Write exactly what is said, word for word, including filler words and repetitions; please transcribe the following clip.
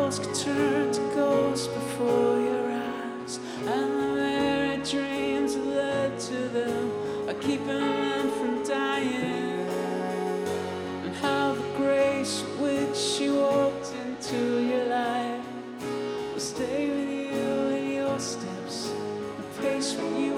walls could turn to ghosts before your eyes, and the very dreams that led to them are keeping them from dying. And how the grace with which she walked into your life will stay with you in your steps, the pace when you